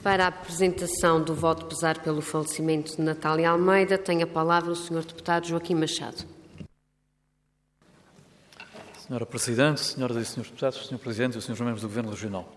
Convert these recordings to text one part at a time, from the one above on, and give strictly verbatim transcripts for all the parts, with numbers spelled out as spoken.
Para a apresentação do voto pesar pelo falecimento de Natália Almeida, tem a palavra o senhor deputado Joaquim Machado. Senhora Presidente, senhoras e senhores deputados, senhor Presidente e senhores membros do Governo Regional.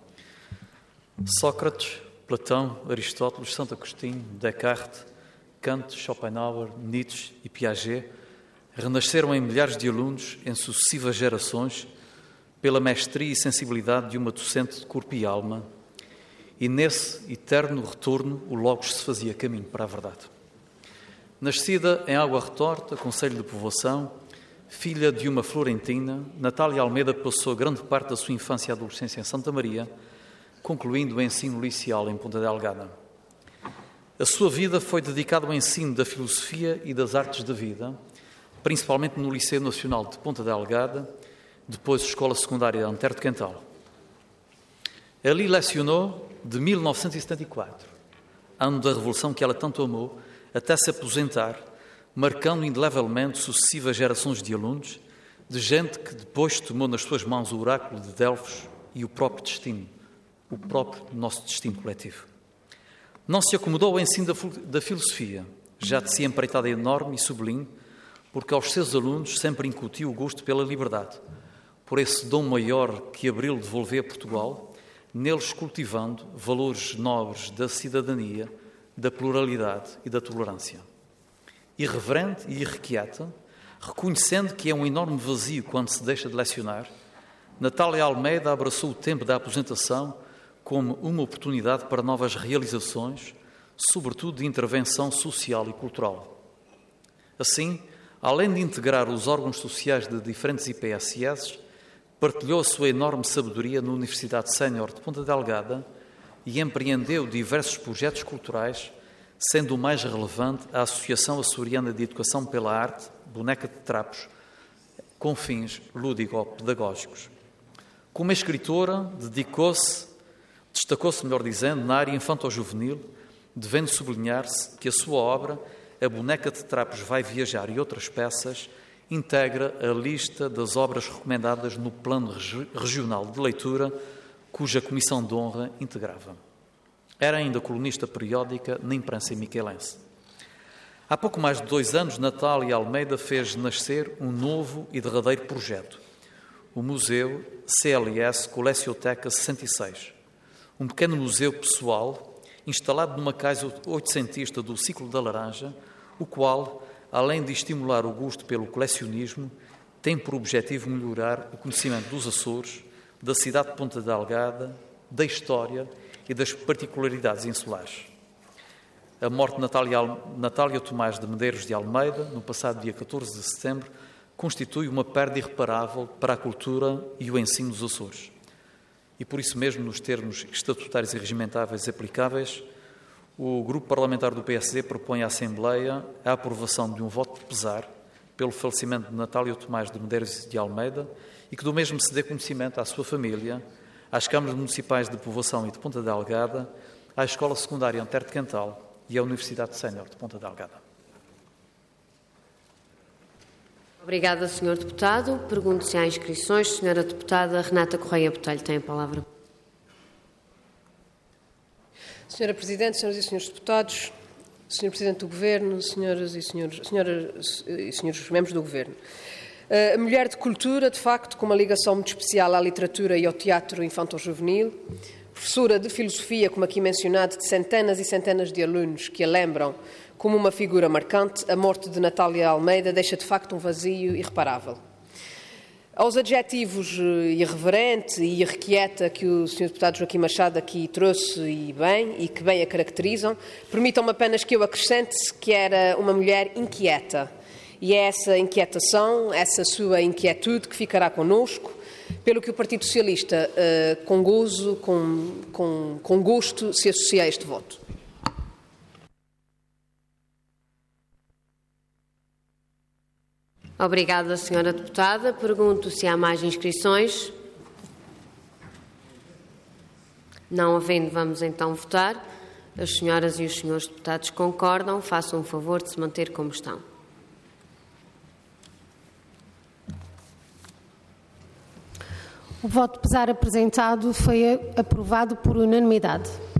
Sócrates, Platão, Aristóteles, Santo Agostinho, Descartes, Kant, Schopenhauer, Nietzsche e Piaget renasceram em milhares de alunos em sucessivas gerações pela mestria e sensibilidade de uma docente de corpo e alma, e nesse eterno retorno o Logos se fazia caminho para a verdade. Nascida em Água Retorta, concelho de Povoação, filha de uma florentina, Natália Almeida passou grande parte da sua infância e adolescência em Santa Maria, concluindo o ensino liceal em Ponta Delgada. A sua vida foi dedicada ao ensino da filosofia e das artes da vida, principalmente no Liceu Nacional de Ponta Delgada, depois Escola Secundária Antero de Quental. Ali lecionou de mil novecentos e setenta e quatro, ano da Revolução que ela tanto amou, até se aposentar, marcando indelevelmente sucessivas gerações de alunos, de gente que depois tomou nas suas mãos o oráculo de Delfos e o próprio destino, o próprio nosso destino coletivo. Não se acomodou ao ensino da filosofia, já de si empreitada enorme e sublime, porque aos seus alunos sempre incutiu o gosto pela liberdade, por esse dom maior que Abril devolveu a Portugal, neles cultivando valores nobres da cidadania, da pluralidade e da tolerância. Irreverente e irrequieta, reconhecendo que é um enorme vazio quando se deixa de lecionar, Natália Almeida abraçou o tempo da aposentação como uma oportunidade para novas realizações, sobretudo de intervenção social e cultural. Assim, além de integrar os órgãos sociais de diferentes I P S S, partilhou a sua enorme sabedoria na Universidade Sénior de Ponta Delgada e empreendeu diversos projetos culturais, sendo o mais relevante a Associação Açoriana de Educação pela Arte, Boneca de Trapos, com fins lúdico-pedagógicos. Como escritora, dedicou-se, destacou-se, melhor dizendo, na área infanto-juvenil, devendo sublinhar-se que a sua obra, A Boneca de Trapos Vai Viajar e Outras Peças, integra a lista das obras recomendadas no Plano Regional de Leitura, cuja Comissão de Honra integrava. Era ainda colunista periódica na imprensa miquelense. Há pouco mais de dois anos, Natália Almeida fez nascer um novo e derradeiro projeto, o Museu C L S Colecioteca sessenta e seis, um pequeno museu pessoal instalado numa casa oitocentista do Ciclo da Laranja, o qual, além de estimular o gosto pelo colecionismo, tem por objetivo melhorar o conhecimento dos Açores, da cidade de Ponta Delgada, da história e das particularidades insulares. A morte de Natália, Natália Tomás de Medeiros de Almeida, no passado dia catorze de setembro, constitui uma perda irreparável para a cultura e o ensino dos Açores. E por isso mesmo, nos termos estatutários e regimentáveis aplicáveis, o Grupo Parlamentar do P S D propõe à Assembleia a aprovação de um voto de pesar pelo falecimento de Natália Tomás de Medeiros de Almeida e que do mesmo se dê conhecimento à sua família, às câmaras municipais de Povoação e de Ponta Delgada, à Escola Secundária Antero de Quental e à Universidade Sénior de Ponta Delgada. Obrigada, senhor deputado. Pergunto se há inscrições. Senhora deputada Renata Correia Botelho tem a palavra. Senhora Presidente, senhoras e senhores deputados, senhor Presidente do Governo, senhoras e senhores, senhoras e senhores membros do Governo. A mulher de cultura, de facto, com uma ligação muito especial à literatura e ao teatro infanto-juvenil, professora de filosofia, como aqui mencionado, de centenas e centenas de alunos que a lembram como uma figura marcante, a morte de Natália Almeida deixa, de facto, um vazio irreparável. Aos adjetivos irreverente e irrequieta que o senhor deputado Joaquim Machado aqui trouxe e bem, e que bem a caracterizam, permitam-me apenas que eu acrescente que era uma mulher inquieta. E é essa inquietação, essa sua inquietude que ficará connosco, pelo que o Partido Socialista, com gozo, com, com, com gosto, se associa a este voto. Obrigada, senhora deputada. Pergunto se há mais inscrições. Não havendo, vamos então votar. As senhoras e os senhores deputados concordam. Façam o favor de se manter como estão. O voto de pesar apresentado foi aprovado por unanimidade.